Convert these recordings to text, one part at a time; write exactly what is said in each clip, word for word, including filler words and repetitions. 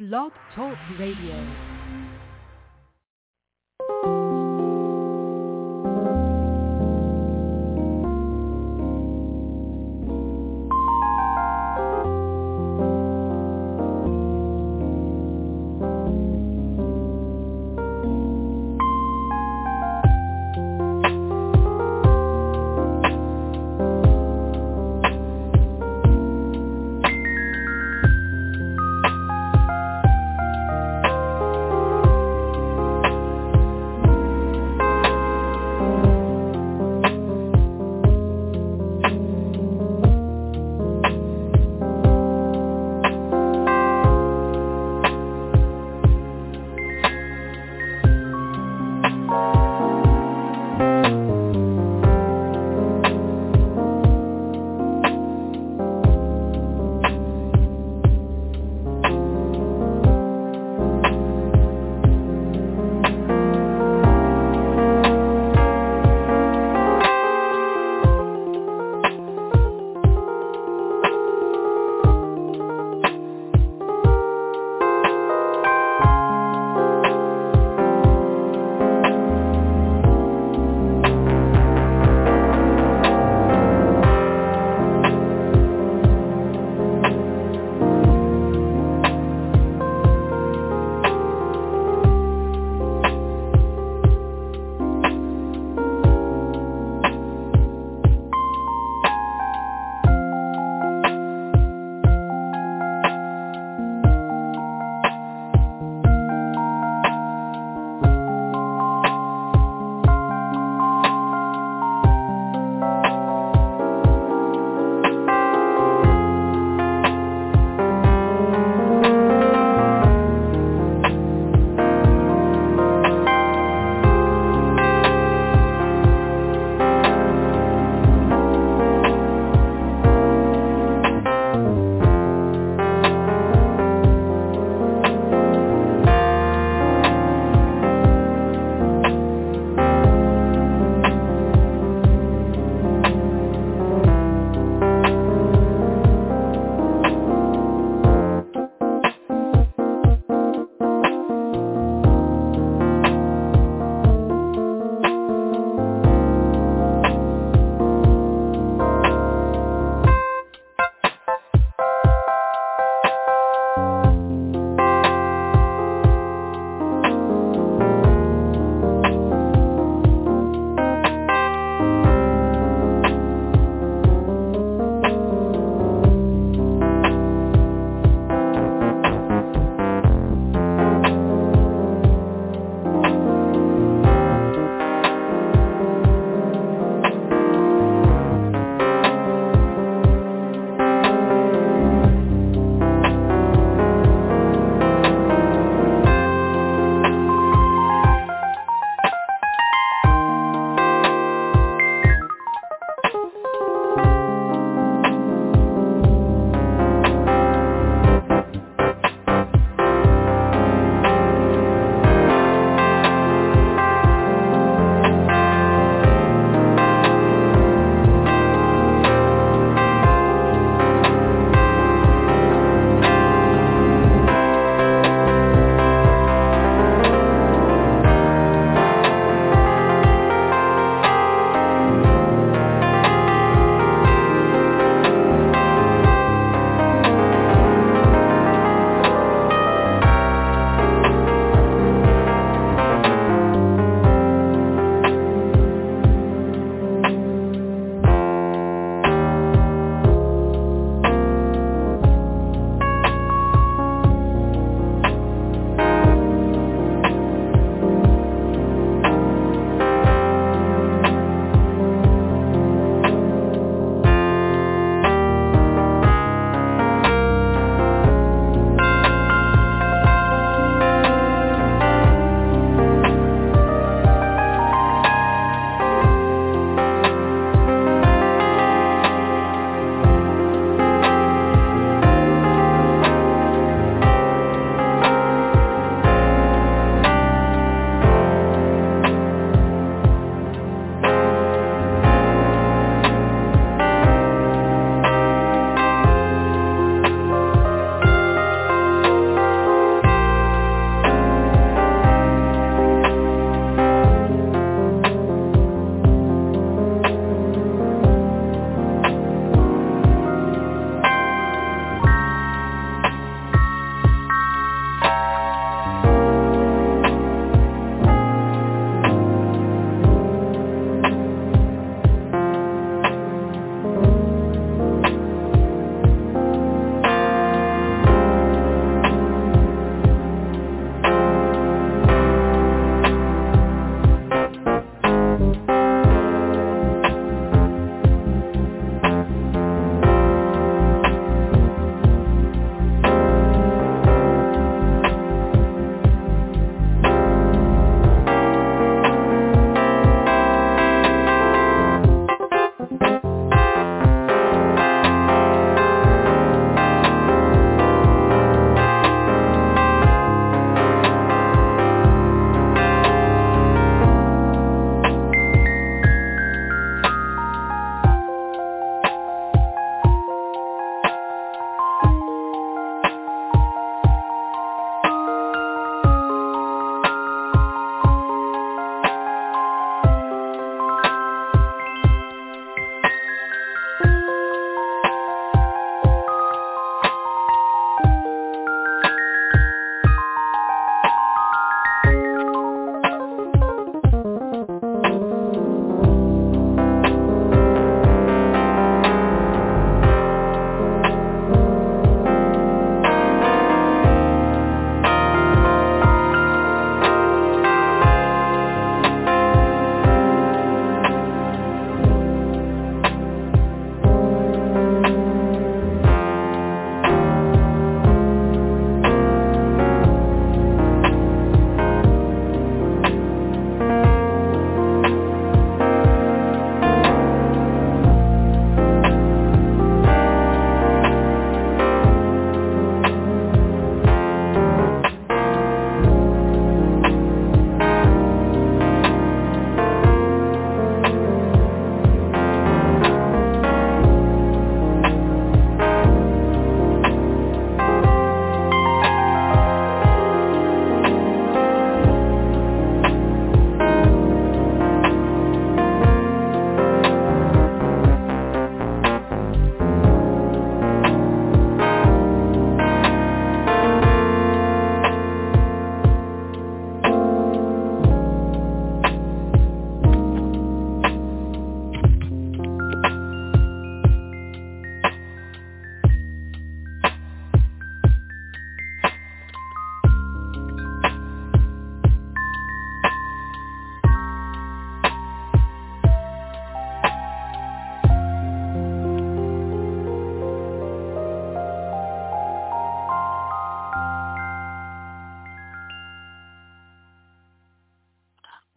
Blog Talk Radio.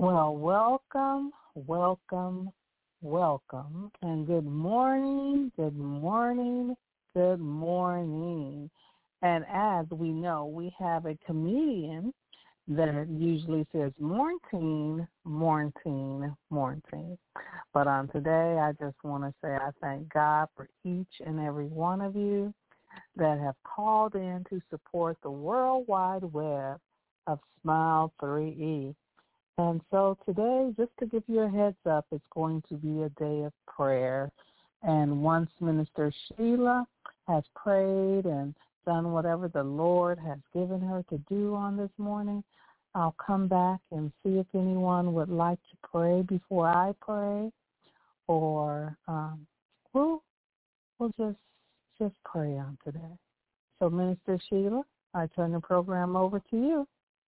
Well, welcome, welcome, welcome, and good morning, good morning, good morning. And as we know, we have a comedian that usually says morning, morning, morning. But on today, I just want to say I thank God for each and every one of you that have called in to support the World Wide Web of Smile three E. And so today, just to give you a heads up, it's going to be a day of prayer. And once Minister Sheila has prayed and done whatever the Lord has given her to do on this morning, I'll come back and see if anyone would like to pray before I pray, or um, we'll, we'll just, just pray on today. So Minister Sheila, I turn the program over to you.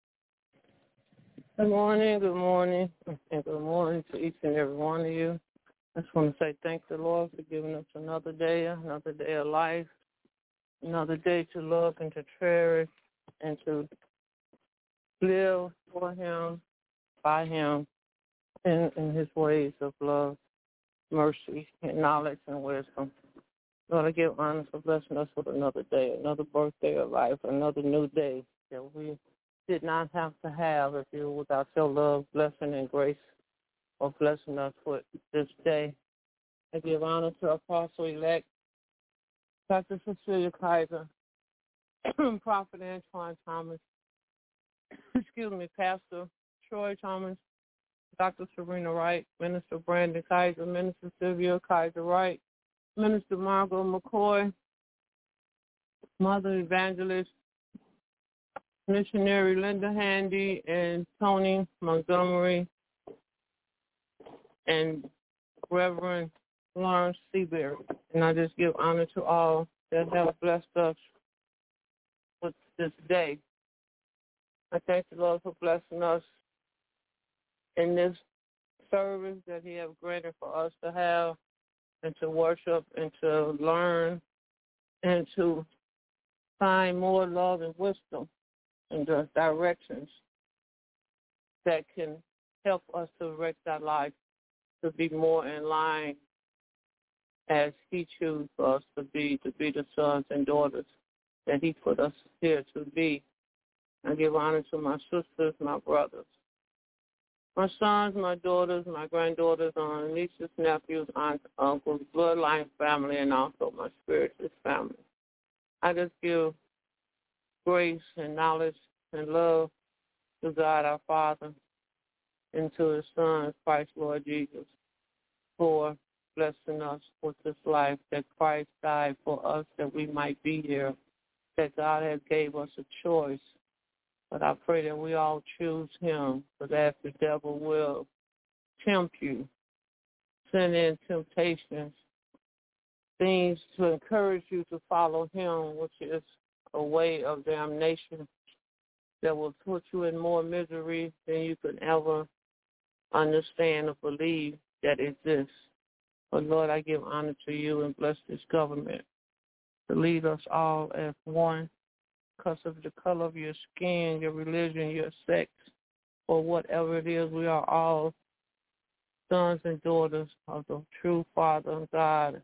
Good morning, good morning, and good morning to each and every one of you. I just want to say thank the Lord for giving us another day, another day of life, another day to love and to cherish and to live for Him, by Him, in, in His ways of love, mercy, and knowledge and wisdom. Lord, I give honor for blessing us with another day, another birthday of life, another new day that we did not have to have if you were without your love, blessing, and grace of blessing us with this day. I give honor to Apostle-elect Doctor Cecilia Kaiser, Prophet Antoine Thomas, excuse me, Pastor Troy Thomas, Doctor Serena Wright, Minister Brandon Kaiser, Minister Sylvia Kaiser Wright, Minister Margot McCoy, Mother Evangelist Missionary Linda Handy, and Tony Montgomery, and Reverend Lawrence Seabury. And I just give honor to all that have blessed us with this day. I thank the Lord for blessing us in this service that He has granted for us to have and to worship and to learn and to find more love and wisdom and the directions that can help us to direct our life to be more in line as He chooses us to be, to be the sons and daughters that He put us here to be. I give honor to my sisters, my brothers, my sons, my daughters, my granddaughters, my nieces, nephews, aunts, uncles, bloodline family, and also my spiritual family. I just give grace and knowledge and love to God our Father and to His Son, Christ Lord Jesus, for blessing us with this life, that Christ died for us that we might be here, that God has gave us a choice. But I pray that we all choose Him, so that the devil will tempt you, send in temptations, things to encourage you to follow Him, which is a way of damnation that will put you in more misery than you could ever understand or believe that exists. But Lord, I give honor to You and bless this government to lead us all as one because of the color of your skin, your religion, your sex, or whatever it is. We are all sons and daughters of the true Father God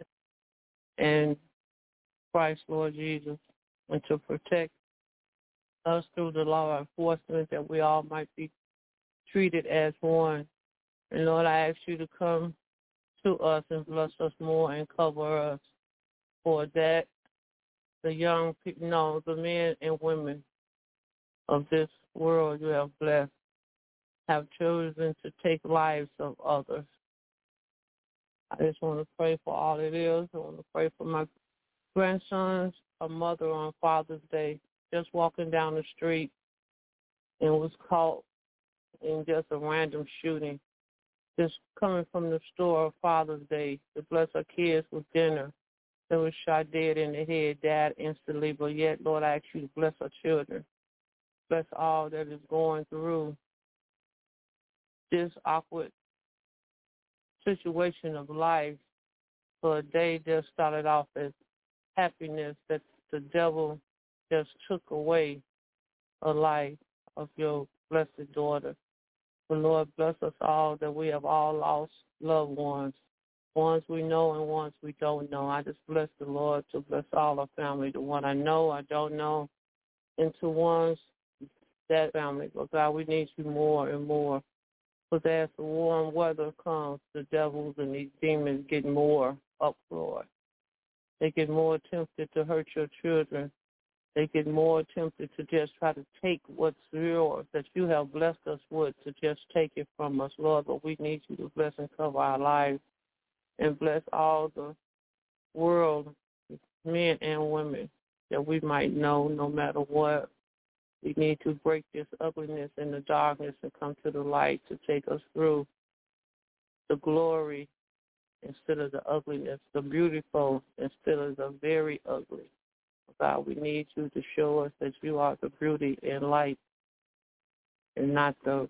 and Christ, Lord Jesus, and to protect us through the law enforcement that we all might be treated as one. And Lord, I ask You to come to us and bless us more and cover us for that. The young people, no, the men and women of this world You have blessed have chosen to take lives of others. I just want to pray for all it is. I want to pray for my grandsons, a mother on Father's Day, just walking down the street and was caught in just a random shooting, just coming from the store on Father's Day to bless our kids with dinner. They was shot dead in the head, died instantly, but yet, Lord, I ask You to bless our children. Bless all that is going through this awkward situation of life for a day that started off as happiness, that the devil just took away a life of Your blessed daughter. The Lord bless us all that we have all lost loved ones, ones we know and ones we don't know. I just bless the Lord to bless all our family, the one I know, I don't know, and to ones that family. But God, we need you more and more. Because as the warm weather comes, the devils and these demons get more uproar. They get more tempted to hurt your children. They get more tempted to just try to take what's yours that you have blessed us with, to just take it from us, Lord. But we need you to bless and cover our lives and bless all the world, men and women, that we might know no matter what. We need to break this ugliness and the darkness and come to the light to take us through the glory instead of the ugliness, the beautiful instead of the very ugly. God, we need you to show us that you are the beauty and light and not the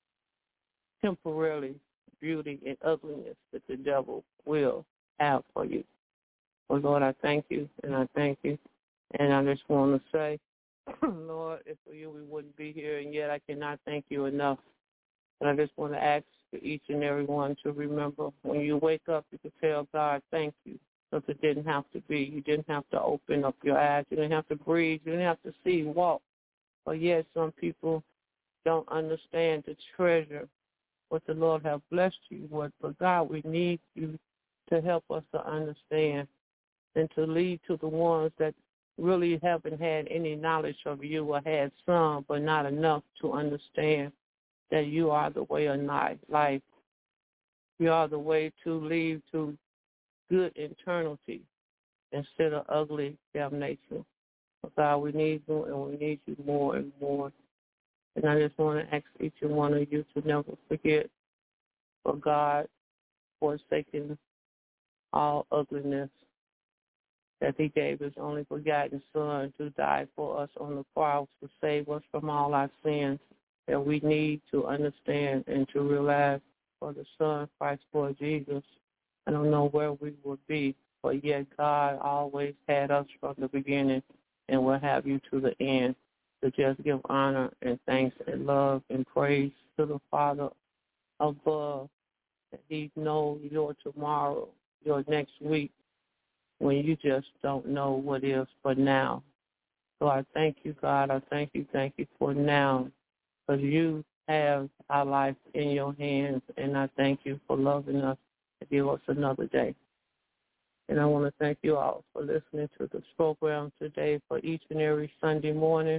temporary beauty and ugliness that the devil will have for you. Oh, Lord, I thank you, and I thank you. And I just want to say, Lord, if for you we wouldn't be here, and yet I cannot thank you enough. And I just want to ask for each and every one to remember, when you wake up, you can tell God, thank you, because it didn't have to be. You didn't have to open up your eyes. You didn't have to breathe. You didn't have to see, walk. But yet some people don't understand the treasure, what the Lord has blessed you with. But God, we need you to help us to understand and to lead to the ones that really haven't had any knowledge of you, or had some, but not enough to understand that you are the way of life. You are the way to lead to good eternity instead of ugly damnation. So God, we need you, and we need you more and more. And I just want to ask each and one of you to never forget for God forsaking all ugliness, that he gave his only begotten Son to die for us on the cross to save us from all our sins, that we need to understand and to realize for the Son, Christ, for Jesus. I don't know where we would be, but yet God always had us from the beginning and will have you to the end, to just give honor and thanks and love and praise to the Father above, that he knows your tomorrow, your next week, when you just don't know what is for now. So I thank you, God. I thank you, thank you for now, because you have our life in your hands, and I thank you for loving us to give us another day. And I want to thank you all for listening to this program today, for each and every Sunday morning.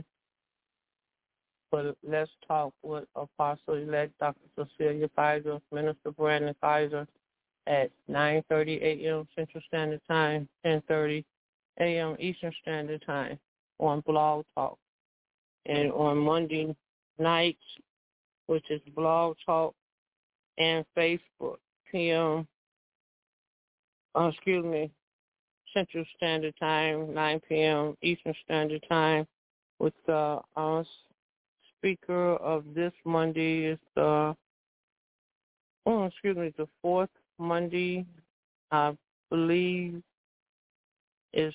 For Let's Talk with Apostle-elect Doctor Cecilia Kaiser, Minister Brandon Kaiser, at nine thirty a.m. Central Standard Time, ten thirty a.m. Eastern Standard Time on Blog Talk. And on Monday nights, which is Blog Talk and Facebook, P M, uh, excuse me, Central Standard Time, nine p.m. Eastern Standard Time, with the uh, speaker of this Monday is the, oh, excuse me, the fourth Monday, I believe, is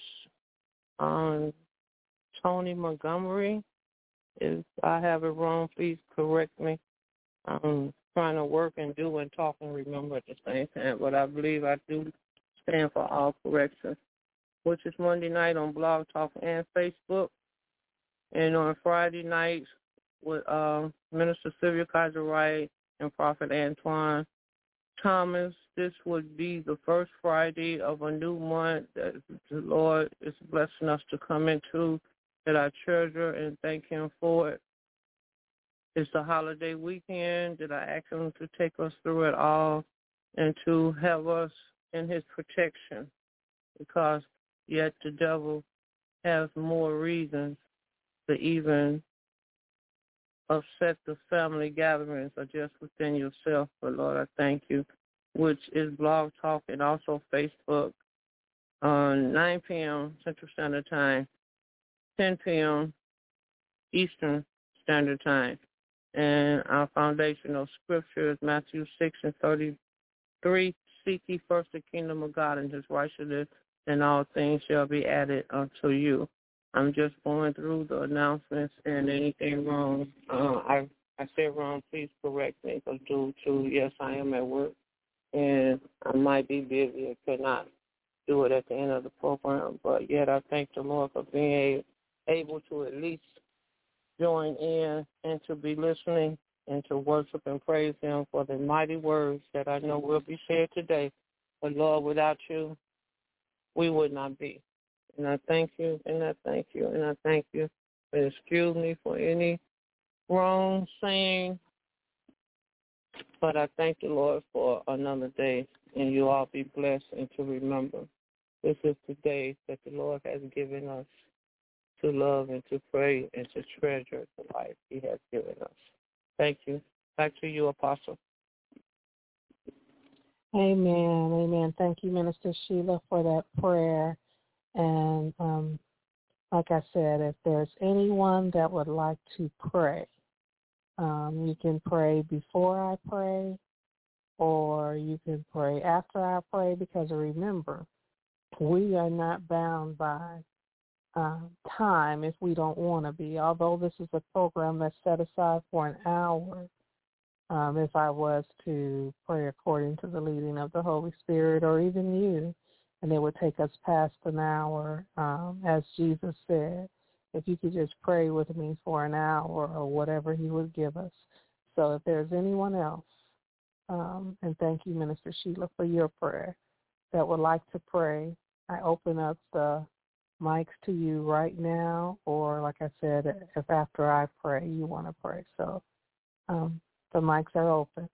um, Tony Montgomery. If I have it wrong, please correct me. I'm trying to work and do and talk and remember at the same time, but I believe I do stand for all corrections, which is Monday night on Blog Talk and Facebook, and on Friday nights with uh, Minister Sylvia Kaiser Wright and Prophet Antoine Thomas. This would be the first Friday of a new month that the Lord is blessing us to come into, that I treasure and thank him for it. It's the holiday weekend that I ask him to take us through it all and to have us in his protection, because yet the devil has more reasons to even upset the family gatherings or just within yourself. But Lord, I thank you, which is Blog Talk and also Facebook on nine p.m. Central Standard Time, ten p.m. Eastern Standard Time. And our foundational scripture is Matthew six and thirty-three. Seek ye first the kingdom of God and his righteousness, and all things shall be added unto you. I'm just going through the announcements, and anything wrong, uh, I I said wrong, please correct me, because due to, yes, I am at work, and I might be busy and could not do it at the end of the program. But yet I thank the Lord for being able to at least join in and to be listening and to worship and praise him for the mighty words that I know will be said today. But, Lord, without you, we would not be. And I thank you, and I thank you, and I thank you. And excuse me for any wrong saying, but I thank the Lord for another day, and you all be blessed and to remember. This is the day that the Lord has given us to love and to pray and to treasure the life he has given us. Thank you. Back to you, Apostle. Amen. Amen. Thank you, Minister Sheila, for that prayer. And um, like I said, if there's anyone that would like to pray, um, you can pray before I pray, or you can pray after I pray, because remember, we are not bound by uh, time if we don't want to be. Although this is a program that's set aside for an hour, um, if I was to pray according to the leading of the Holy Spirit, or even you, and it would take us past an hour, um, as Jesus said, if you could just pray with me for an hour or whatever he would give us. So if there's anyone else, um, and thank you, Minister Sheila, for your prayer, that would like to pray, I open up the mics to you right now, or like I said, if after I pray you want to pray. So um, the mics are open.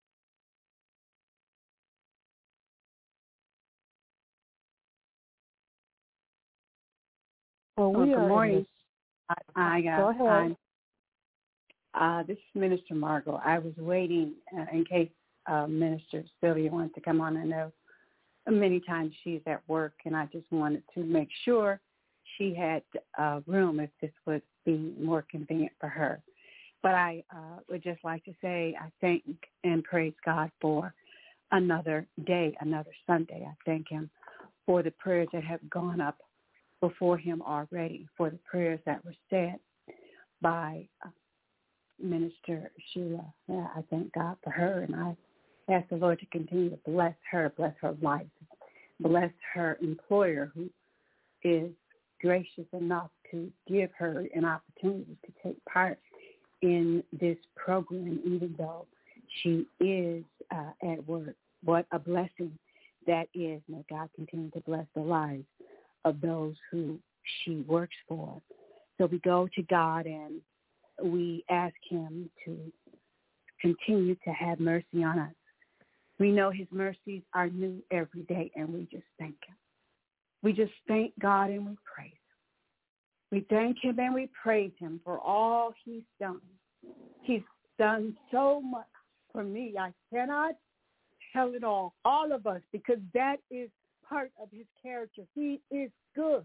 Well, we oh, good are morning. in I, I got, Go ahead. Uh, this is Minister Margot. I was waiting uh, in case uh, Minister Sylvia wants to come on. I know many times she's at work, and I just wanted to make sure she had uh, room if this would be more convenient for her. But I uh, would just like to say I thank and praise God for another day, another Sunday. I thank him for the prayers that have gone up before him already, for the prayers that were said by uh, Minister Sheila. Yeah, I thank God for her, and I ask the Lord to continue to bless her, bless her life, bless her employer, who is gracious enough to give her an opportunity to take part in this program, even though she is uh, at work. What a blessing that is. May God continue to bless the lives of those who she works for. So we go to God and we ask him to continue to have mercy on us. We know his mercies are new every day, and we just thank him. We just thank God and we praise him. We thank him and we praise him for all he's done. He's done so much for me. I cannot tell it all, all of us, because that is part of his character. He is good.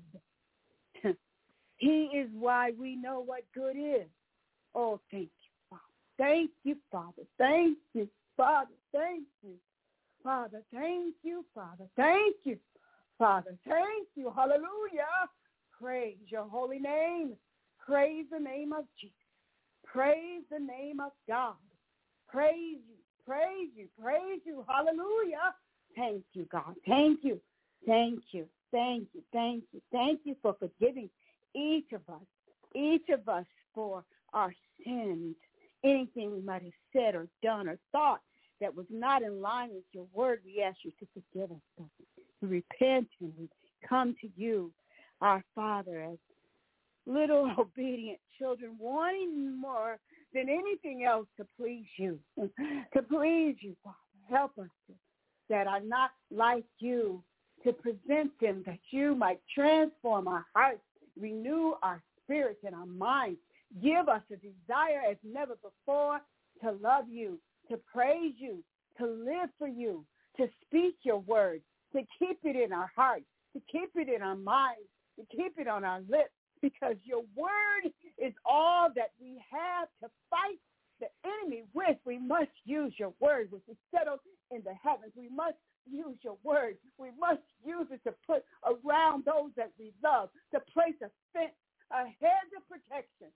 He is why we know what good is. Oh, thank you, Father. Thank you, Father. Thank you, Father. Thank you, Father. Thank you, Father. Thank you, Father. Thank you. Hallelujah. Praise your holy name. Praise the name of Jesus. Praise the name of God. Praise you. Praise you. Praise you. Hallelujah. Thank you, God. Thank you. Thank you. Thank you. Thank you. Thank you for forgiving each of us, each of us for our sins, anything we might have said or done or thought that was not in line with your word. We ask you to forgive us, God. We repent and we come to you, our Father, as little obedient children, wanting more than anything else to please you, to please you, Father. Help us to, that are not like you, to present them, that you might transform our hearts, renew our spirits and our minds. Give us a desire as never before to love you, to praise you, to live for you, to speak your word, to keep it in our hearts, to keep it in our minds, to keep it on our lips, because your word is all that we have to fight the enemy with. We must use your word, which is settled in the heavens. We must use your word. We must use it to put around those that we love, to place a fence, a hedge of protection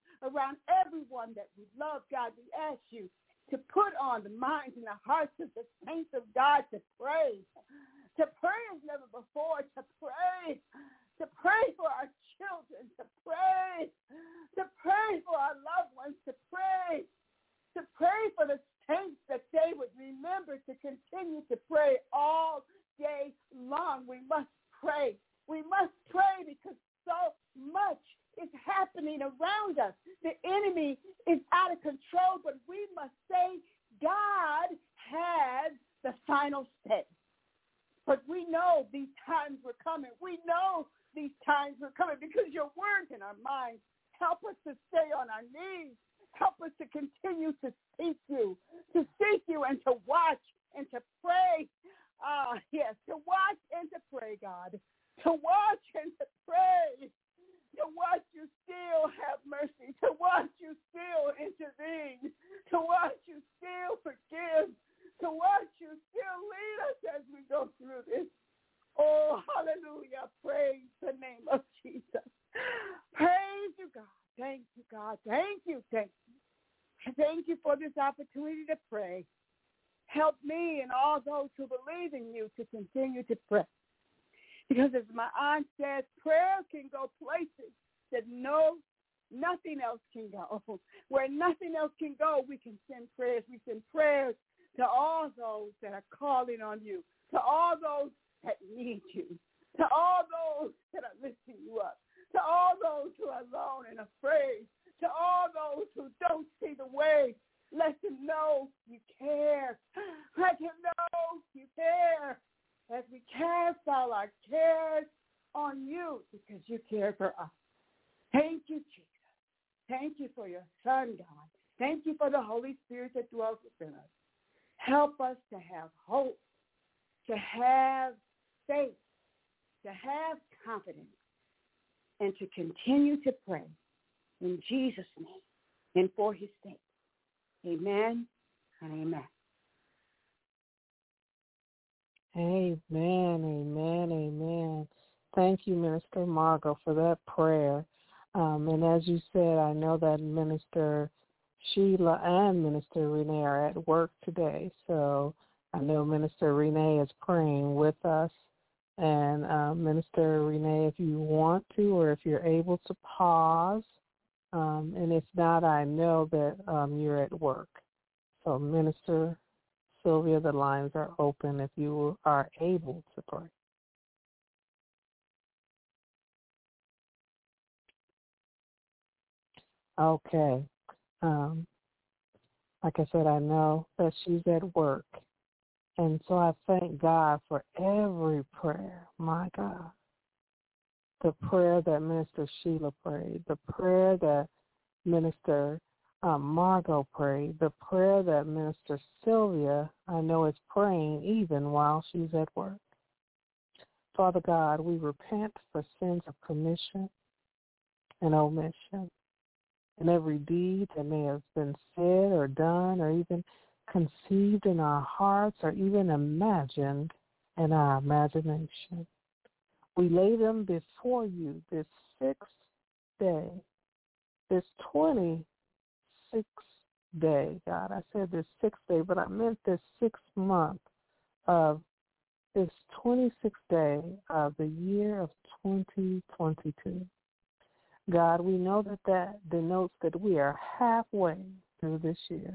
around everyone that we love, God. We ask you to put on the minds and the hearts of the saints of God to pray, to pray as never before, to pray, to pray for our children, to pray, to pray for our loved ones, to pray, to pray for the saints that they would remember to continue to pray all day long. We must pray. We must pray because so much is happening around us. The enemy is out of control, but we must say God has the final say. But we know these times were coming. We know these times were coming because your word's in our minds. Help us to stay on our knees. Help us to continue to seek you, to seek you and to watch and to pray. Ah, uh, yes, to watch and to pray, God. To watch and to pray. To watch you still have mercy. To watch you still intervene. To watch you still forgive. To watch you still lead us as we go through this. Oh, hallelujah. Praise the name of Jesus. Praise you, God. Thank you, God. Thank you. Thank you. Thank you for this opportunity to pray. Help me and all those who believe in you to continue to pray. Because as my aunt says, prayer can go places that no, nothing else can go. Where nothing else can go, we can send prayers. We send prayers to all those that are calling on you, to all those that need you, to all those that are lifting you up, to all those who are alone and afraid, to all those who don't see the way. Let them know you care. Let them know you care. As we cast all our cares on you because you care for us. Thank you, Jesus. Thank you for your Son, God. Thank you for the Holy Spirit that dwells within us. Help us to have hope, to have faith, to have confidence, and to continue to pray in Jesus' name and for his sake. Amen and amen. Amen, amen, amen. Thank you, Minister Margot, for that prayer. Um, and as you said, I know that Minister Sheila and Minister Renee are at work today. So I know Minister Renee is praying with us. And uh, Minister Renee, if you want to or if you're able to pause, um, and if not, I know that um, you're at work. So Minister Sylvia, the lines are open if you are able to pray. Okay. Um, like I said, I know that she's at work. And so I thank God for every prayer, my God. The prayer that Minister Sheila prayed, the prayer that Minister Um, Margot prayed, the prayer that Minister Sylvia, I know, is praying even while she's at work. Father God, we repent for sins of commission and omission, and every deed that may have been said or done or even conceived in our hearts or even imagined in our imagination. We lay them before you this sixth day, this twentieth sixth day, God. I said this sixth day, but I meant this sixth month of this twenty-sixth day of the year of twenty twenty-two. God, we know that that denotes that we are halfway through this year.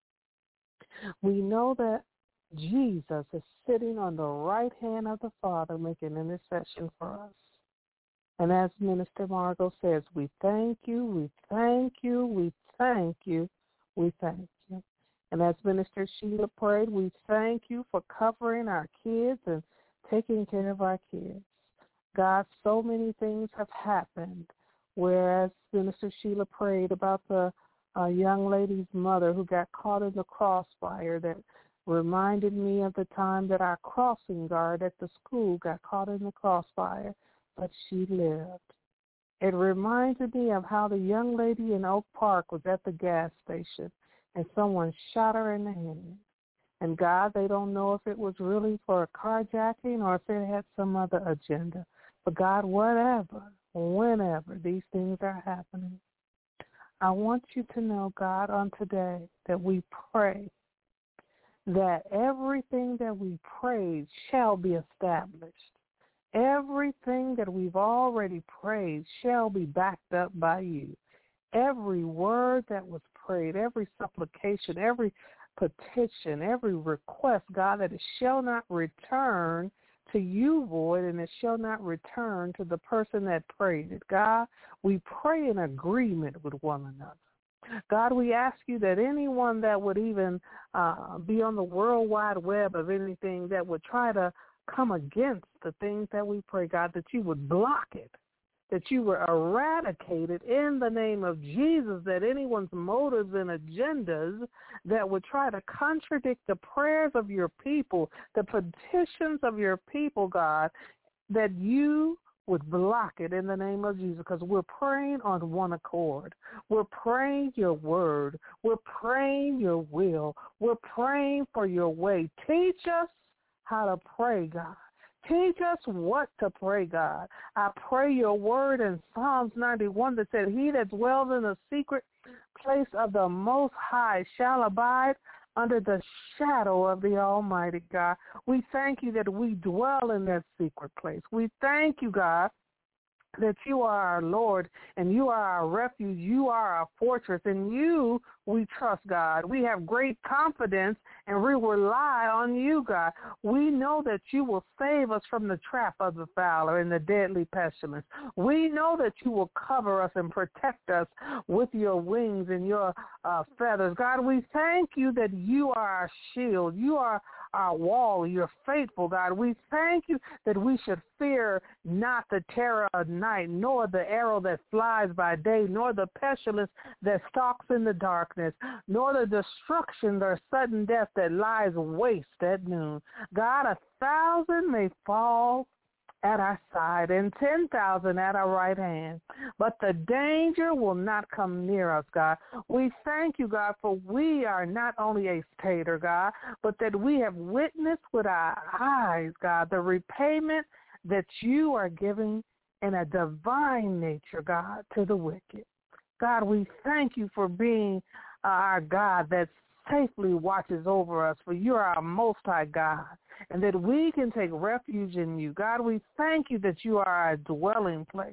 We know that Jesus is sitting on the right hand of the Father making intercession for us. And as Minister Margot says, we thank you, we thank you, we thank you, we thank you. And as Minister Sheila prayed, we thank you for covering our kids and taking care of our kids. God, so many things have happened, whereas Minister Sheila prayed about the uh, young lady's mother who got caught in the crossfire, that reminded me of the time that our crossing guard at the school got caught in the crossfire, but she lived. It reminded me of how the young lady in Oak Park was at the gas station and someone shot her in the head. And God, they don't know if it was really for a carjacking or if it had some other agenda. But God, whatever, whenever these things are happening, I want you to know, God, on today that we pray that everything that we prayed shall be established. Everything that we've already prayed shall be backed up by you. Every word that was prayed, every supplication, every petition, every request, God, that it shall not return to you void, and it shall not return to the person that prayed it. God, we pray in agreement with one another. God, we ask you that anyone that would even uh, be on the World Wide Web of anything that would try to come against the things that we pray, God, that you would block it, that you would eradicate it in the name of Jesus, that anyone's motives and agendas that would try to contradict the prayers of your people, the petitions of your people, God, that you would block it in the name of Jesus, because we're praying on one accord. We're praying your word. We're praying your will. We're praying for your way. Teach us how to pray, God. Teach us what to pray, God. I pray your word in Psalms ninety-one that said, he that dwells in the secret place of the Most High shall abide under the shadow of the Almighty, God. We thank you that we dwell in that secret place. We thank you, God, that you are our Lord and you are our refuge. You are our fortress. In you we trust, God. We have great confidence and we rely on you, God. We know that you will save us from the trap of the fowler and the deadly pestilence. We know that you will cover us and protect us with your wings and your uh, feathers. God, we thank you that you are our shield. You are our wall. You're faithful, God. We thank you that we should fear not the terror of night, nor the arrow that flies by day, nor the pestilence that stalks in the darkness, nor the destruction or sudden death that lies waste at noon. God, a thousand may fall at our side and ten thousand at our right hand, but the danger will not come near us, God. We thank you, God, for we are not only a stater, God, but that we have witnessed with our eyes, God, the repayment that you are giving in a divine nature, God, to the wicked. God, we thank you for being uh, our God that safely watches over us, for you are our most high God, and that we can take refuge in you. God, we thank you that you are our dwelling place.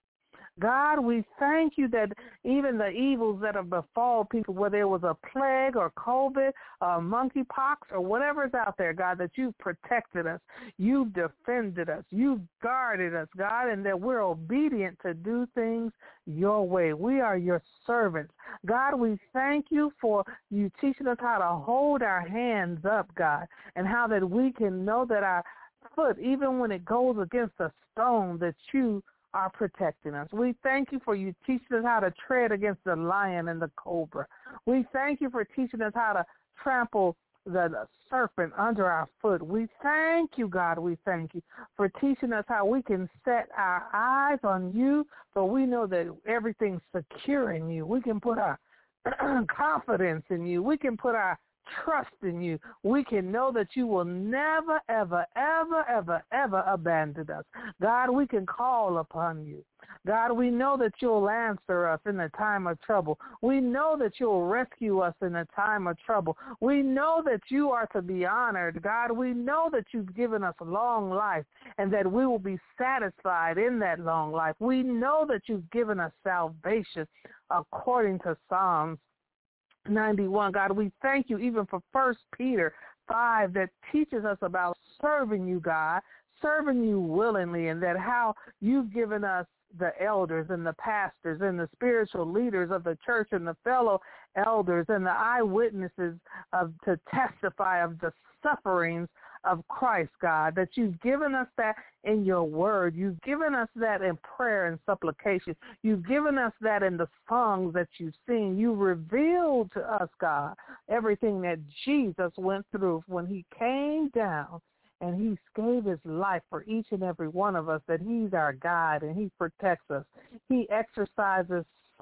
God, we thank you that even the evils that have befall people, whether it was a plague or COVID or monkeypox or whatever's out there, God, that you've protected us, you've defended us, you've guarded us, God, and that we're obedient to do things your way. We are your servants. God, we thank you for you teaching us how to hold our hands up, God, and how that we can know that our foot, even when it goes against a stone, that you are protecting us. We thank you for you teaching us how to tread against the lion and the cobra. We thank you for teaching us how to trample the, the serpent under our foot. We thank you, God, we thank you for teaching us how we can set our eyes on you, for we know that everything's secure in you. We can put our confidence in you. We can put our trust in you. We can know that you will never, ever, ever, ever, ever abandon us. God, we can call upon you. God, we know that you'll answer us in the time of trouble. We know that you'll rescue us in the time of trouble. We know that you are to be honored. God, we know that you've given us long life and that we will be satisfied in that long life. We know that you've given us salvation according to Psalms ninety-one. God, we thank you even for First Peter five that teaches us about serving you, God, serving you willingly, and that how you've given us the elders and the pastors and the spiritual leaders of the church and the fellow elders and the eyewitnesses of to testify of the sufferings of Christ, God, that you've given us that in your word. You've given us that in prayer and supplication. You've given us that in the songs that you've seen. You revealed to us, God, everything that Jesus went through when he came down and he gave his life for each and every one of us, that he's our guide and he protects us. He exercises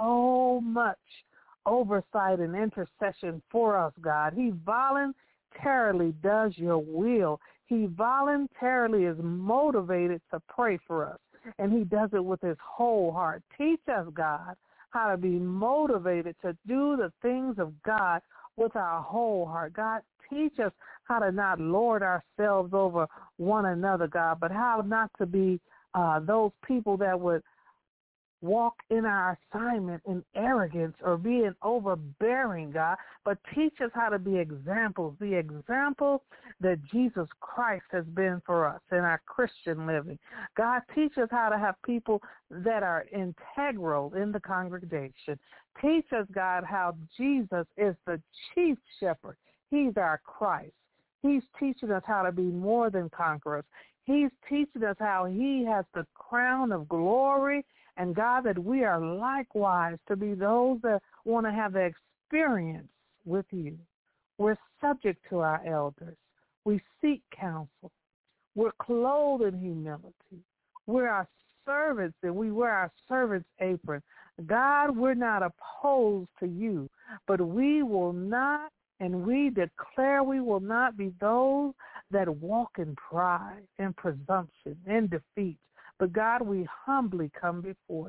so much oversight and intercession for us, God. He voluntarily voluntarily does your will. He voluntarily is motivated to pray for us, and he does it with his whole heart. Teach us, God, how to be motivated to do the things of God with our whole heart. God, teach us how to not lord ourselves over one another, God, but how not to be uh, those people that would walk in our assignment in arrogance or being overbearing, God, but teach us how to be examples, the example that Jesus Christ has been for us in our Christian living. God, teach us how to have people that are integral in the congregation. Teach us, God, how Jesus is the chief shepherd. He's our Christ. He's teaching us how to be more than conquerors. He's teaching us how he has the crown of glory. And God, that we are likewise to be those that want to have the experience with you. We're subject to our elders. We seek counsel. We're clothed in humility. We're our servants, and we wear our servant's apron. God, we're not opposed to you, but we will not, and we declare we will not be those that walk in pride, in presumption, in defeat. But God, we humbly come before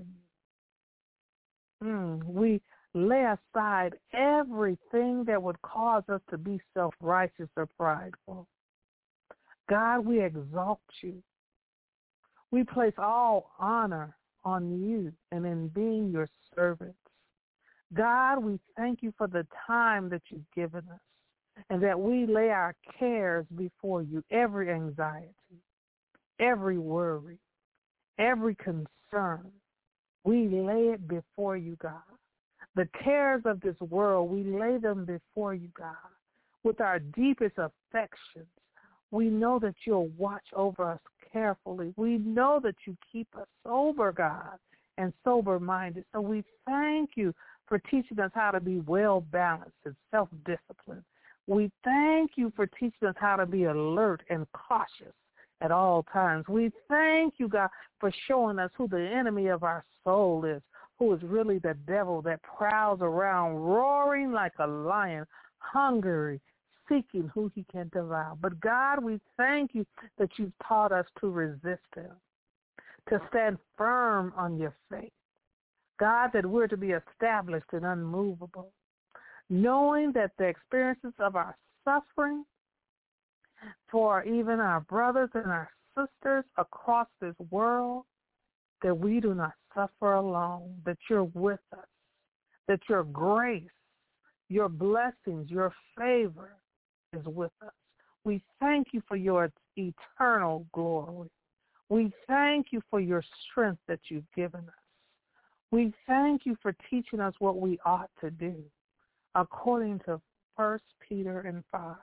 you. Mm, we lay aside everything that would cause us to be self-righteous or prideful. God, we exalt you. We place all honor on you and in being your servants. God, we thank you for the time that you've given us and that we lay our cares before you, every anxiety, every worry, every concern, we lay it before you, God. The cares of this world, we lay them before you, God. With our deepest affections, we know that you'll watch over us carefully. We know that you keep us sober, God, and sober-minded. So we thank you for teaching us how to be well-balanced and self-disciplined. We thank you for teaching us how to be alert and cautious at all times. We thank you, God, for showing us who the enemy of our soul is, who is really the devil that prowls around roaring like a lion, hungry, seeking who he can devour. But God, we thank you that you've taught us to resist him, to stand firm on your faith. God, that we're to be established and unmovable, knowing that the experiences of our suffering for even our brothers and our sisters across this world, that we do not suffer alone, that you're with us, that your grace, your blessings, your favor is with us. We thank you for your eternal glory. We thank you for your strength that you've given us. We thank you for teaching us what we ought to do, according to First Peter and five.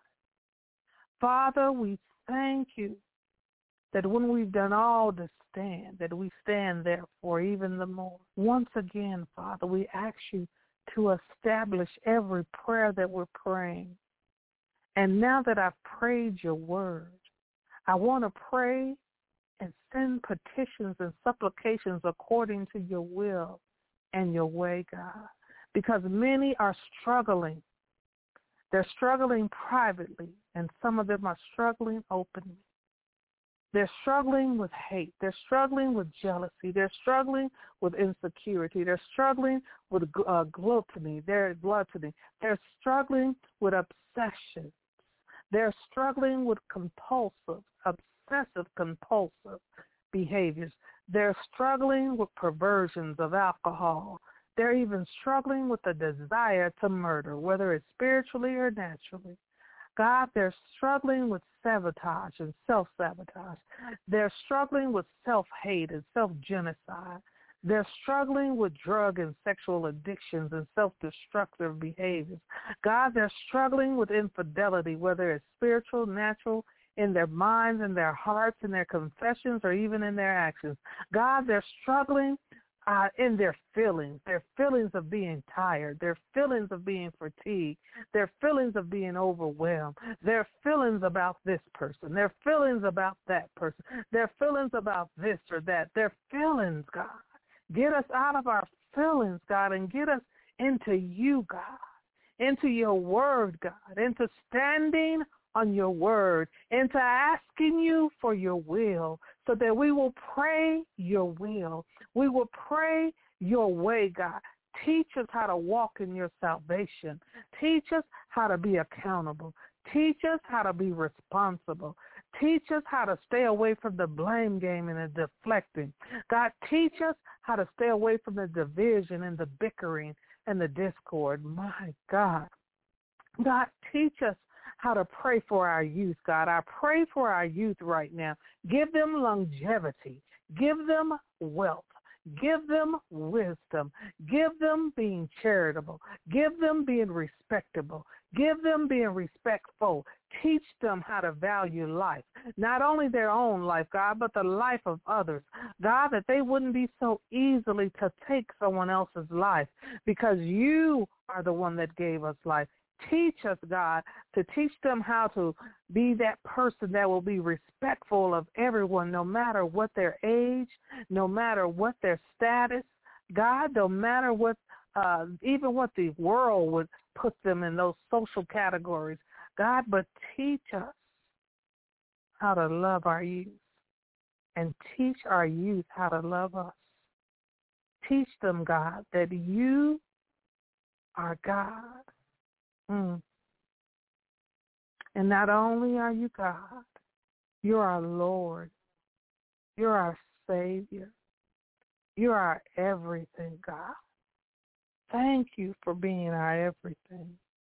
Father, we thank you that when we've done all to stand, that we stand therefore even the more. Once again, Father, we ask you to establish every prayer that we're praying. And now that I've prayed your word, I want to pray and send petitions and supplications according to your will and your way, God, because many are struggling. They're struggling privately, and some of them are struggling openly. They're struggling with hate. They're struggling with jealousy. They're struggling with insecurity. They're struggling with uh, gluttony. They're gluttony. They're struggling with obsession. They're struggling with compulsive, obsessive compulsive behaviors. They're struggling with perversions of alcohol. They're even struggling with the desire to murder, whether it's spiritually or naturally. God, they're struggling with sabotage and self-sabotage. They're struggling with self-hate and self-genocide. They're struggling with drug and sexual addictions and self-destructive behaviors. God, they're struggling with infidelity, whether it's spiritual, natural, in their minds and their hearts, in their confessions, or even in their actions. God, they're struggling uh, in their feelings, their feelings of being tired, their feelings of being fatigued, their feelings of being overwhelmed, their feelings about this person, their feelings about that person, their feelings about this or that, their feelings, God. Get us out of our feelings, God, and get us into you, God, into your word, God, into standing on your word, into asking you for your will, so that we will pray your will. We will pray your way, God. Teach us how to walk in your salvation. Teach us how to be accountable. Teach us how to be responsible. Teach us how to stay away from the blame game and the deflecting. God, teach us how to stay away from the division and the bickering and the discord. My God. God, teach us how to pray for our youth, God. I pray for our youth right now. Give them longevity. Give them wealth. Give them wisdom. Give them being charitable. Give them being respectable. Give them being respectful. Teach them how to value life, not only their own life, God, but the life of others. God, that they wouldn't be so easily to take someone else's life because you are the one that gave us life. Teach us, God, to teach them how to be that person that will be respectful of everyone, no matter what their age, no matter what their status. God, no matter what, uh, even what the world would put them in those social categories. God, but teach us how to love our youth and teach our youth how to love us. Teach them, God, that you are God. Mm. And not only are you God, you're our Lord. You're our Savior. You're our everything, God. Thank you for being our everything.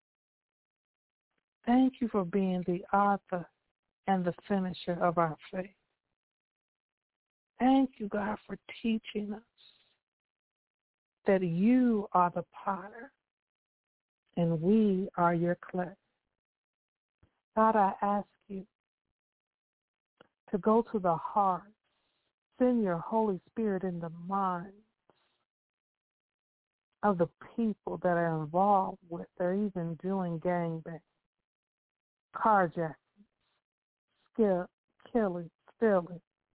Thank you for being the author and the finisher of our faith. Thank you, God, for teaching us that you are the potter and we are your clay. God, I ask you to go to the hearts, send your Holy Spirit in the minds of the people that are involved with or even doing gangbang, carjacking, skill, killing, stealing,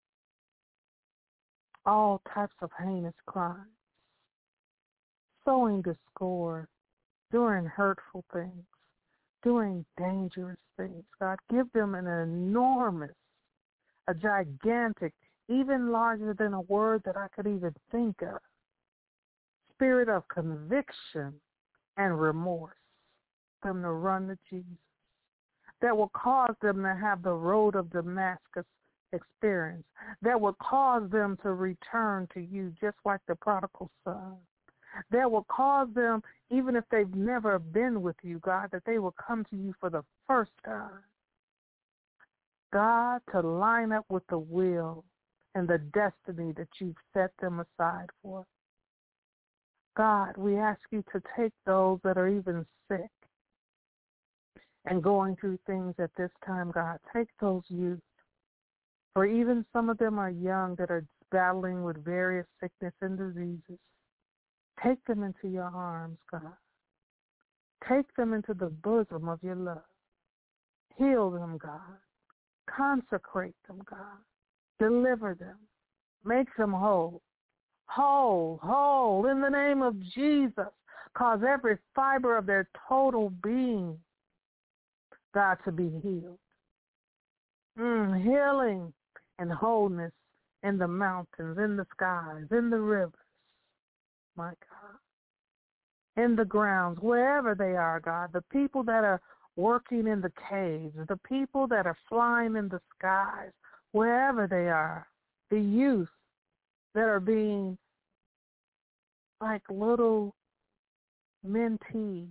all types of heinous crimes, sowing discord, doing hurtful things, doing dangerous things. God, give them an enormous, a gigantic, even larger than a word that I could even think of, spirit of conviction and remorse, them to run to Jesus, that will cause them to have the road of Damascus experience, that will cause them to return to you just like the prodigal son, that will cause them, even if they've never been with you, God, that they will come to you for the first time. God, to line up with the will and the destiny that you've set them aside for. God, we ask you to take those that are even sick and going through things at this time, God. Take those youth, for even some of them are young that are battling with various sickness and diseases. Take them into your arms, God. Take them into the bosom of your love. Heal them, God. Consecrate them, God. Deliver them. Make them whole. Whole, whole, in the name of Jesus. Cause every fiber of their total being, God, to be healed. Mm, healing and wholeness in the mountains, in the skies, in the rivers. My God, in the grounds, wherever they are, God, the people that are working in the caves, the people that are flying in the skies, wherever they are, the youth that are being like little mentees.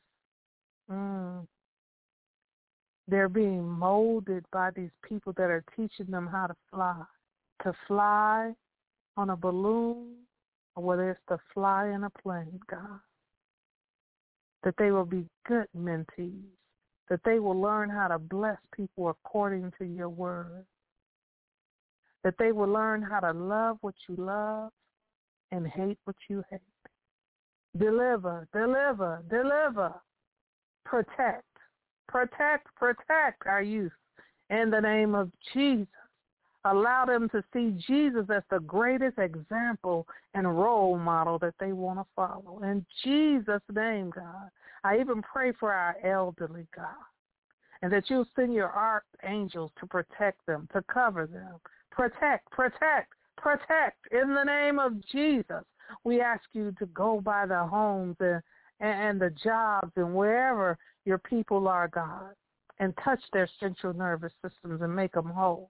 Mm. They're being molded by these people that are teaching them how to fly, to fly on a balloon, or whether it's to fly in a plane, God, that they will be good mentees, that they will learn how to bless people according to your word, that they will learn how to love what you love and hate what you hate. Deliver, deliver, deliver, protect, protect, protect our youth in the name of Jesus. Allow them to see Jesus as the greatest example and role model that they want to follow. In Jesus' name, God, I even pray for our elderly, God, and that you'll send your archangels to protect them, to cover them. Protect, protect, protect in the name of Jesus. We ask you to go by the homes and, and the jobs and wherever your people are, God, and touch their central nervous systems and make them whole.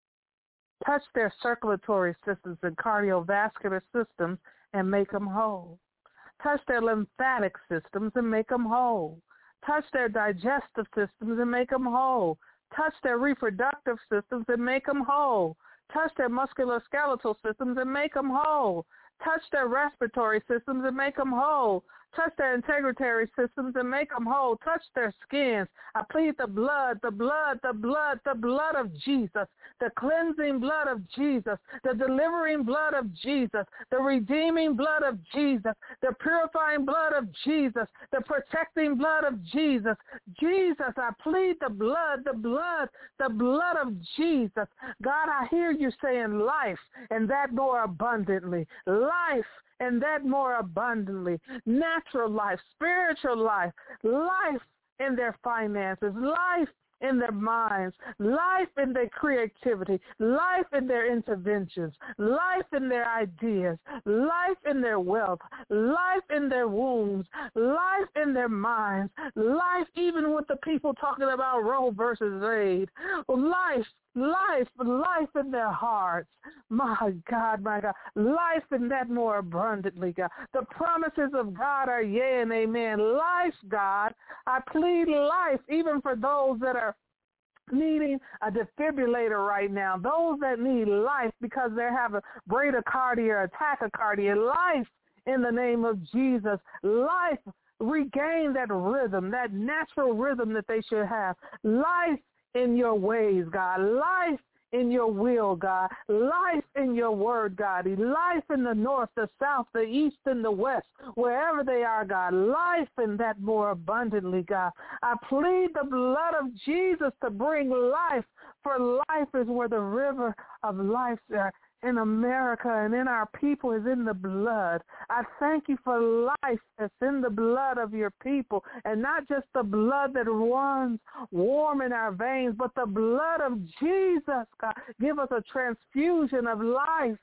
Touch their circulatory systems and cardiovascular systems and make them whole. Touch their lymphatic systems and make them whole. Touch their digestive systems and make them whole. Touch their reproductive systems and make them whole. Touch their musculoskeletal systems and make them whole. Touch their respiratory systems and make them whole. Touch their integratory systems and make them whole. Touch their skins. I plead the blood, the blood, the blood, the blood of Jesus, the cleansing blood of Jesus, the delivering blood of Jesus, the redeeming blood of Jesus, the purifying blood of Jesus, the protecting blood of Jesus. Jesus, I plead the blood, the blood, the blood of Jesus. God, I hear you saying life and that more abundantly. Life and that more abundantly. Natural life, spiritual life, life in their finances, life in their minds, life in their creativity, life in their interventions, life in their ideas, life in their wealth, life in their wombs, life in their minds, life even with the people talking about Roe versus Wade, life, life, life in their hearts. My God, my God, life in that more abundantly, God. The promises of God are yea and amen. Life, God, I plead life even for those that are needing a defibrillator right now, those that need life because they have a bradycardia or tachycardia. Life in the name of Jesus. Life, regain that rhythm, that natural rhythm that they should have. Life in your ways, God. Life in your will, God. Life in your word, God. Life in the north, the south, the east, and the west, wherever they are, God. Life in that more abundantly, God. I plead the blood of Jesus to bring life, for life is where the river of life are. In America and in our people is in the blood. I thank you for life that's in the blood of your people, and not just the blood that runs warm in our veins, but the blood of Jesus. God, give us a transfusion of life,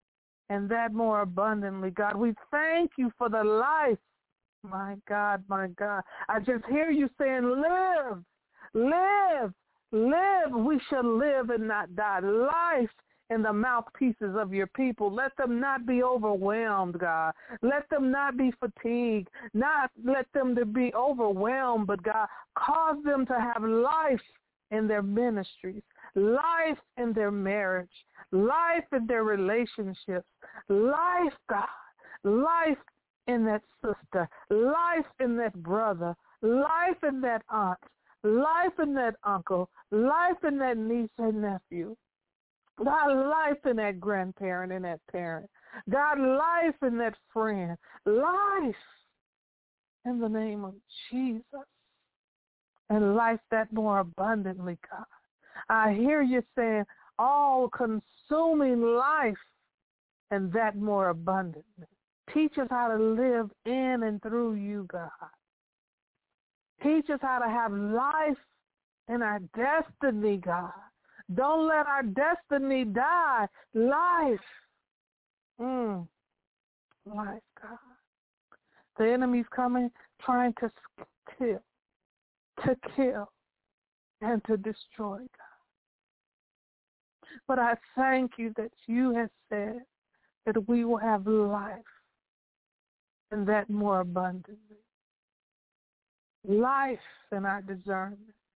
and that more abundantly, God. We thank you for the life. My God, my God. I just hear you saying, live, live, live. We shall live and not die. Life in the mouthpieces of your people. Let them not be overwhelmed, God. Let them not be fatigued. Not let them to be overwhelmed, but God, cause them to have life in their ministries, life in their marriage, life in their relationships, life, God, life in that sister, life in that brother, life in that aunt, life in that uncle, life in that niece and nephew. God, life in that grandparent and that parent. God, life in that friend. Life in the name of Jesus. And life that more abundantly, God. I hear you saying all-consuming life and that more abundantly. Teach us how to live in and through you, God. Teach us how to have life in our destiny, God. Don't let our destiny die. Life. Mm. Life, God. The enemy's coming trying to kill, to kill, and to destroy, God. But I thank you that you have said that we will have life, and that more abundantly. Life in our discernment.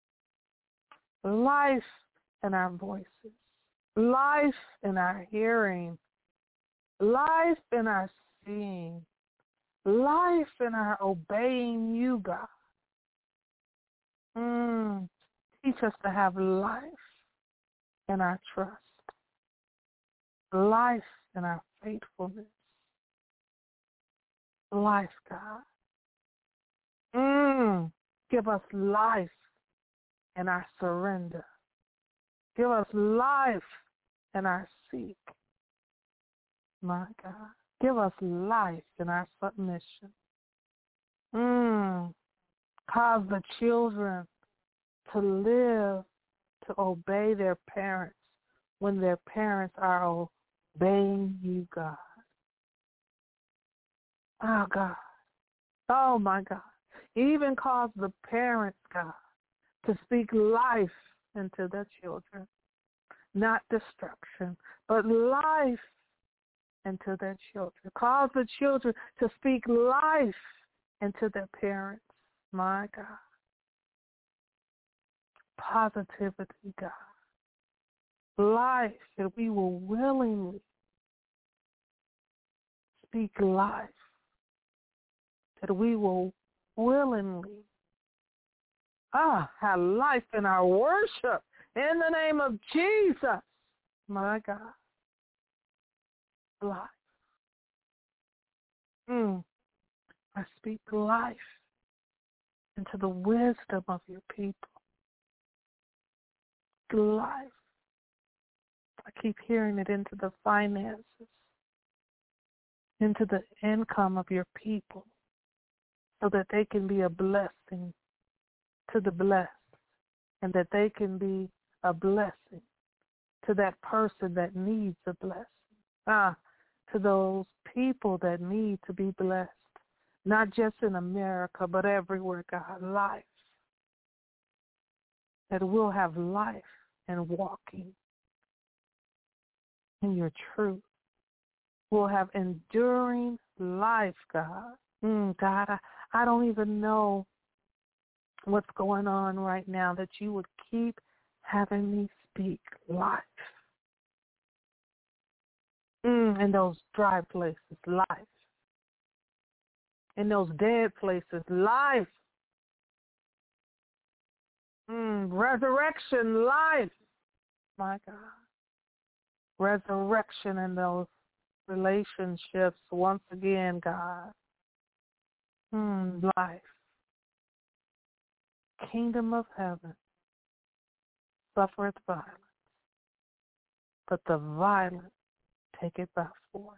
Life in our voices, life in our hearing, life in our seeing, life in our obeying you, God. Mm. Teach us to have life in our trust, life in our faithfulness, life, God. Mm. Give us life in our surrender. Give us life in our seek. My God. Give us life in our submission. Mm. Cause the children to live, to obey their parents when their parents are obeying you, God. Oh, God. Oh, my God. Even cause the parents, God, to speak life into their children. Not destruction, but life into their children. Cause the children to speak life into their parents. My God. Positivity, God. Life, that we will willingly speak life. That we will willingly ah, have life in our worship in the name of Jesus. My God. Life. Mm. I speak life into the wisdom of your people. Life. I keep hearing it into the finances, into the income of your people, so that they can be a blessing to the blessed, and that they can be a blessing to that person that needs a blessing. Ah, to those people that need to be blessed, not just in America, but everywhere, God. Life. That we'll have life and walking in your truth. We'll have enduring life, God. Mm, God, I, I don't even know what's going on right now, that you would keep having me speak life. Mm, in those dry places, life. In those dead places, life. Mm, resurrection, life. My God. Resurrection in those relationships once again, God. Mm, life. Kingdom of heaven suffereth violence, but the violent take it by force.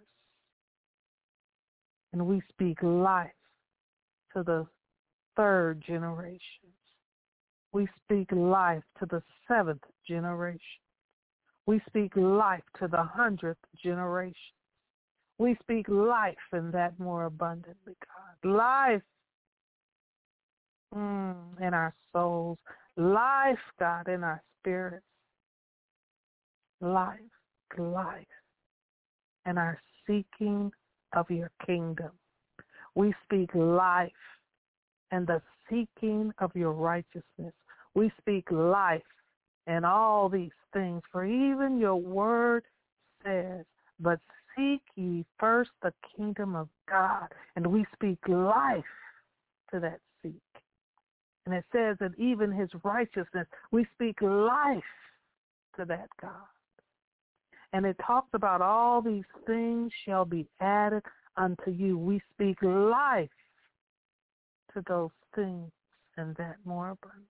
And we speak life to the third generation. We speak life to the seventh generation. We speak life to the hundredth generation. We speak life and that more abundantly, God. Life mm, in our souls. Life, God, in our spirits. Life, life in our seeking of your kingdom. We speak life and the seeking of your righteousness. We speak life and all these things, for even your word says, but seek ye first the kingdom of God. And we speak life to that seek. And it says that even his righteousness, we speak life to that God. And it talks about all these things shall be added unto you. We speak life to those things and that more abundantly.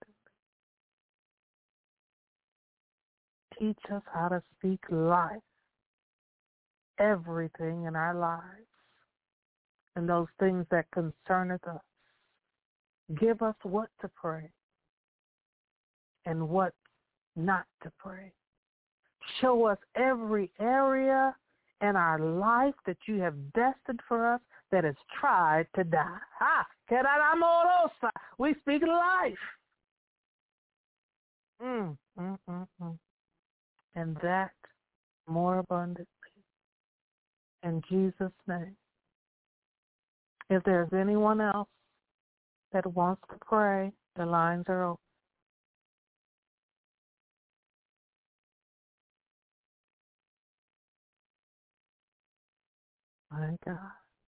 Teach us how to speak life, everything in our lives, and those things that concerneth us. Give us what to pray and what not to pray. Show us every area in our life that you have destined for us that is tried to die. Ha! We speak life. Mm, mm, mm, mm. And that more abundantly. In Jesus' name. If there's anyone else that wants to pray, the lines are open. My God.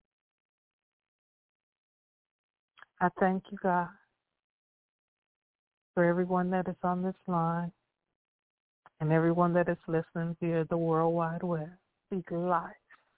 I thank you, God, for everyone that is on this line and everyone that is listening via the World Wide Web. Speak life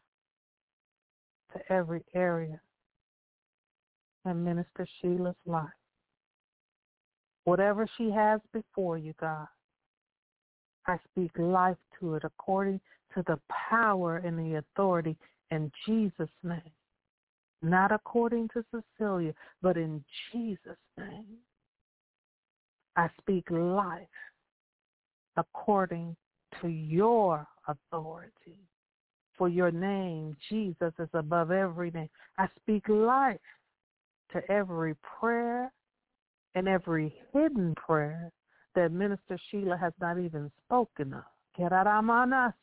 to every area in Minister Sheila's life. Whatever she has before you, God, I speak life to it according to the power and the authority in Jesus' name. Not according to Cecilia, but in Jesus' name. I speak life according to your authority. For your name, Jesus, is above every name. I speak life to every prayer and every hidden prayer that Minister Sheila has not even spoken of. I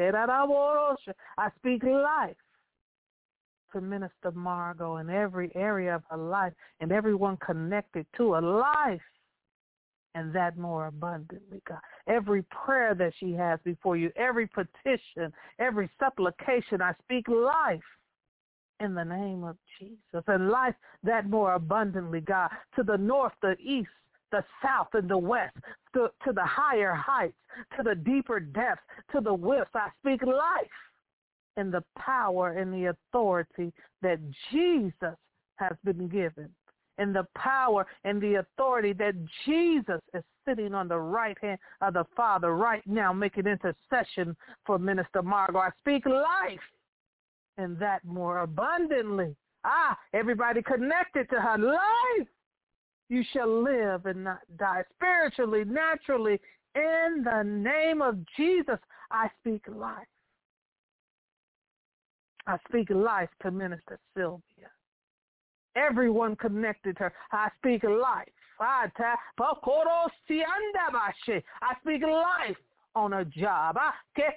speak life to Minister Margot in every area of her life and everyone connected to her life, and that more abundantly, God. Every prayer that she has before you, every petition, every supplication, I speak life in the name of Jesus, and life that more abundantly, God, to the north, the east, the south, and the west, to, to the higher heights, to the deeper depths, to the widths. I speak life in the power and the authority that Jesus has been given, in the power and the authority that Jesus is sitting on the right hand of the Father right now, making intercession for Minister Margot. I speak life, and that more abundantly. Ah, everybody connected to her life. You shall live and not die, spiritually, naturally. In the name of Jesus, I speak life. I speak life to Minister Sylvia. Everyone connected to her, I speak life. I speak life on a job. I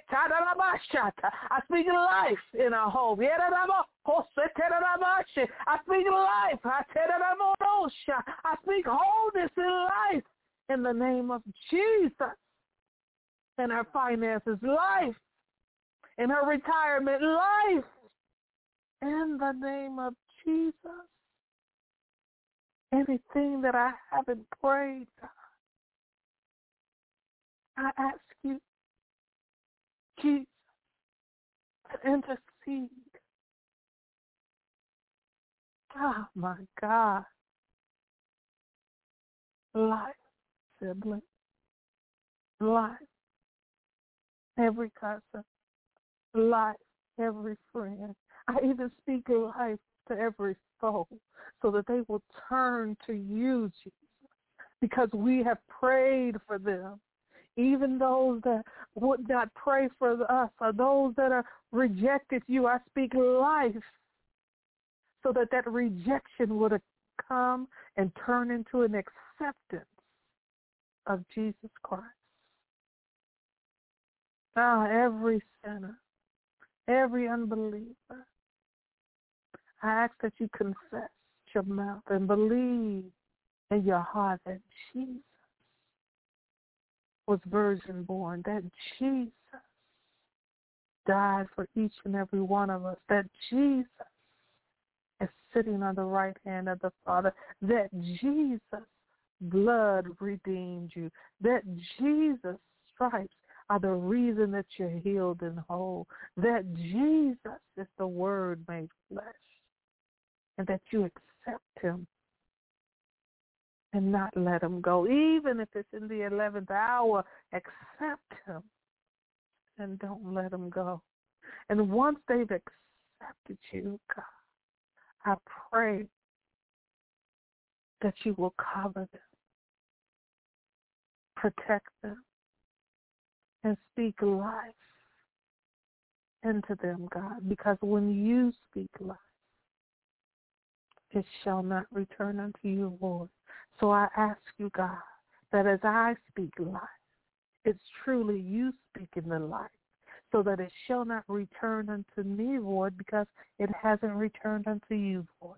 speak life in a home. I speak life. I speak wholeness in life in the name of Jesus. In her finances, life. In her retirement, life. In the name of Jesus. Anything that I haven't prayed, God, I ask you, Jesus, to intercede. Oh, my God. Life, sibling. Life, every cousin. Life, every friend. I even speak life to every foe so that they will turn to you, Jesus, because we have prayed for them. Even those that would not pray for us or those that are rejected you, I speak life so that that rejection would come and turn into an acceptance of Jesus Christ. Ah, every sinner, every unbeliever, I ask that you confess your mouth and believe in your heart that Jesus was virgin born, that Jesus died for each and every one of us, that Jesus is sitting on the right hand of the Father, that Jesus' blood redeemed you, that Jesus' stripes are the reason that you're healed and whole, that Jesus is the Word made flesh, and that you accept him and not let him go. Even if it's in the eleventh hour, accept him and don't let him go. And once they've accepted you, God, I pray that you will cover them, protect them, and speak life into them, God, because when you speak life, it shall not return unto you, Lord. So I ask you, God, that as I speak life, it's truly you speaking the life, so that it shall not return unto me, Lord, because it hasn't returned unto you, Lord.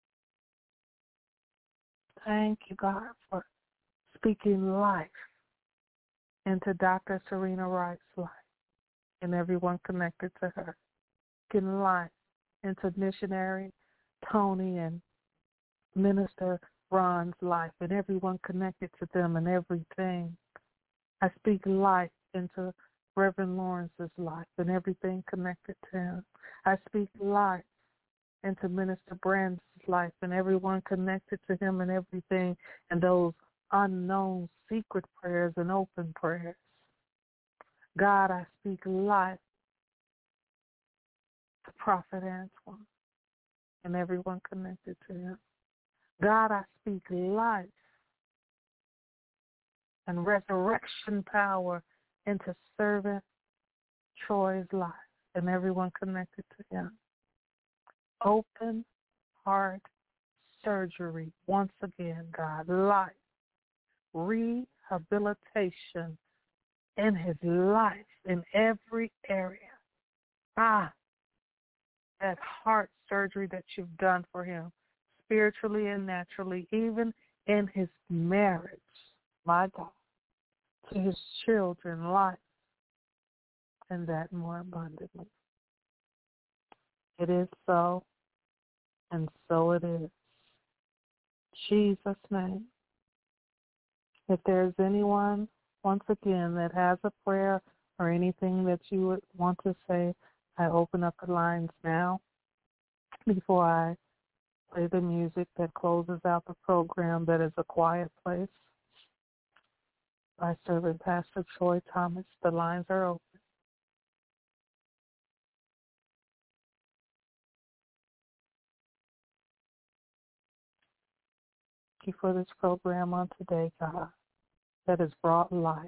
Thank you, God, for speaking life into Doctor Serena Wright's life and everyone connected to her. Speaking life into missionary Tony and Minister Ron's life and everyone connected to them and everything. I speak life into Reverend Lawrence's life and everything connected to him. I speak life into Minister Brand's life and everyone connected to him and everything, and those unknown secret prayers and open prayers. God, I speak life to Prophet Antoine and everyone connected to him. God, I speak life and resurrection power into Servant Troy's life and everyone connected to him. Open heart surgery once again, God. Life, rehabilitation in his life, in every area. Ah, that heart surgery that you've done for him, spiritually and naturally, even in his marriage, my God, to his children, life, and that more abundantly. It is so, and so it is. Jesus' name. If there's anyone, once again, that has a prayer or anything that you would want to say, I open up the lines now before I play the music that closes out the program, that is A Quiet Place by Servant Pastor Troy Thomas. The lines are open. Thank you for this program on today, God, that has brought life,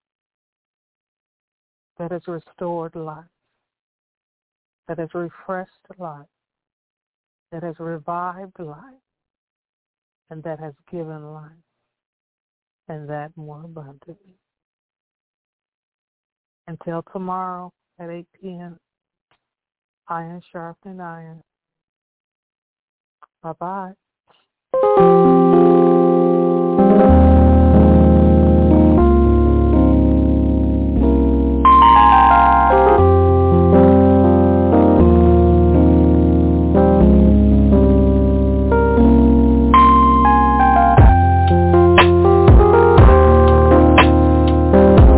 that has restored life, that has refreshed life, that has revived life, and that has given life, and that more abundantly. Until tomorrow at eight p.m., iron sharpening iron. Bye-bye.